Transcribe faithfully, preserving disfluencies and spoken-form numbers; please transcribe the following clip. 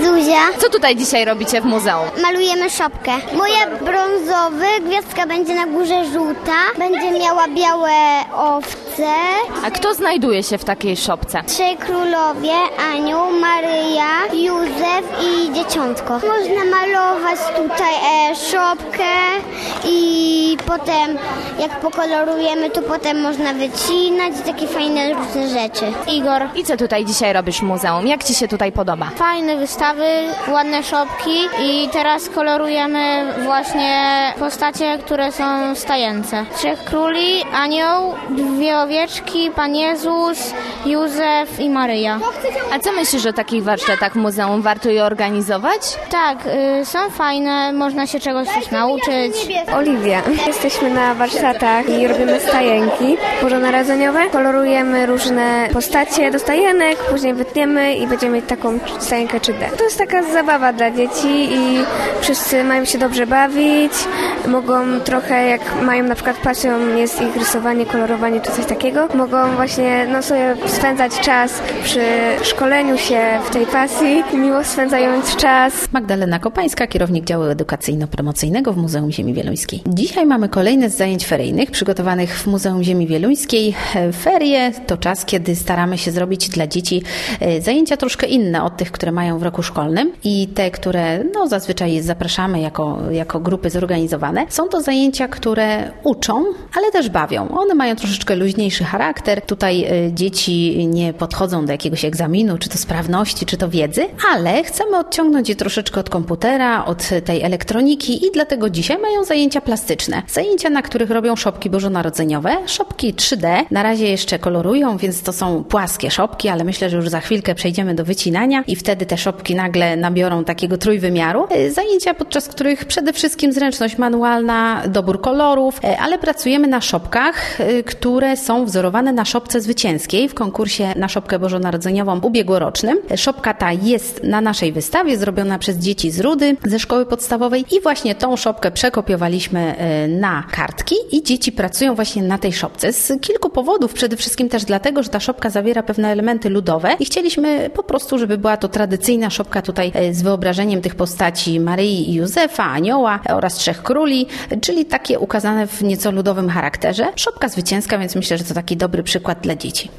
Zuzia. Co tutaj dzisiaj robicie w muzeum? Malujemy szopkę. Moja brązowy, gwiazdka będzie na górze żółta, będzie miała białe owce. A kto znajduje się w takiej szopce? Trzej królowie, Anioł, Maryja, Józef i dzieciątko. Można malować tutaj e, szopkę i potem jak pokolorujemy, to potem można wycinać i takie fajne różne rzeczy. Igor. I co tutaj dzisiaj robisz w muzeum? Jak ci się tutaj podoba? Fajne wystawy, ładne szopki i teraz kolorujemy właśnie postacie, które są stające. Trzech króli, Anioł, dwie owieczki, Pan Jezus, Józef i Maryja. A co myślisz o takich warsztatach w muzeum? Warto je organizować? Tak, y, są fajne, można się czegoś też nauczyć. Oliwia. Jesteśmy na warsztatach i robimy stajenki bożonarodzeniowe. Kolorujemy różne postacie do stajenek, później wytniemy i będziemy mieć taką stajenkę trzy D. To jest taka zabawa dla dzieci i wszyscy mają się dobrze bawić. Mogą trochę, jak mają na przykład pasją, jest ich rysowanie, kolorowanie czy coś takiego, mogą właśnie no, sobie spędzać czas przy szkoleniu się w tej pasji, miło spędzając czas. Magdalena Kopańska, kierownik działu edukacyjno-promocyjnego w Muzeum Ziemi Wieluńskiej. Dzisiaj mamy kolejne z zajęć feryjnych przygotowanych w Muzeum Ziemi Wieluńskiej. Ferie to czas, kiedy staramy się zrobić dla dzieci zajęcia troszkę inne od tych, które mają w roku szkolnym i te, które no, zazwyczaj zapraszamy jako, jako grupy zorganizowane. Są to zajęcia, które uczą, ale też bawią. One mają troszeczkę luźniejszy charakter. Tutaj dzieci nie podchodzą do jakiegoś egzaminu, czy to sprawności, czy to wiedzy, ale chcemy odciągnąć je troszeczkę od komputera, od tej elektroniki i dlatego dzisiaj mają zajęcia plastyczne. Zajęcia, na których robią szopki bożonarodzeniowe, szopki trzy D. Na razie jeszcze kolorują, więc to są płaskie szopki, ale myślę, że już za chwilkę przejdziemy do wycinania i wtedy te szopki nagle nabiorą takiego trójwymiaru. Zajęcia, podczas których przede wszystkim zręczność manualna, dobór kolorów, ale pracujemy na szopkach, które są wzorowane na szopce zwycięskiej w konkursie na szopkę bożonarodzeniową ubiegłorocznym. Szopka ta jest na naszej wystawie, zrobiona przez dzieci z Rudy, ze szkoły podstawowej i właśnie tą szopkę przekopiowaliśmy na kartki i dzieci pracują właśnie na tej szopce z kilku powodów. Przede wszystkim też dlatego, że ta szopka zawiera pewne elementy ludowe i chcieliśmy po prostu, żeby była to tradycyjna szopka tutaj z wyobrażeniem tych postaci Maryi i Józefa, Anioła oraz Trzech Króli, czyli takie ukazane w nieco ludowym charakterze. Szopka zwycięska, więc myślę, że to taki dobry przykład dla dzieci.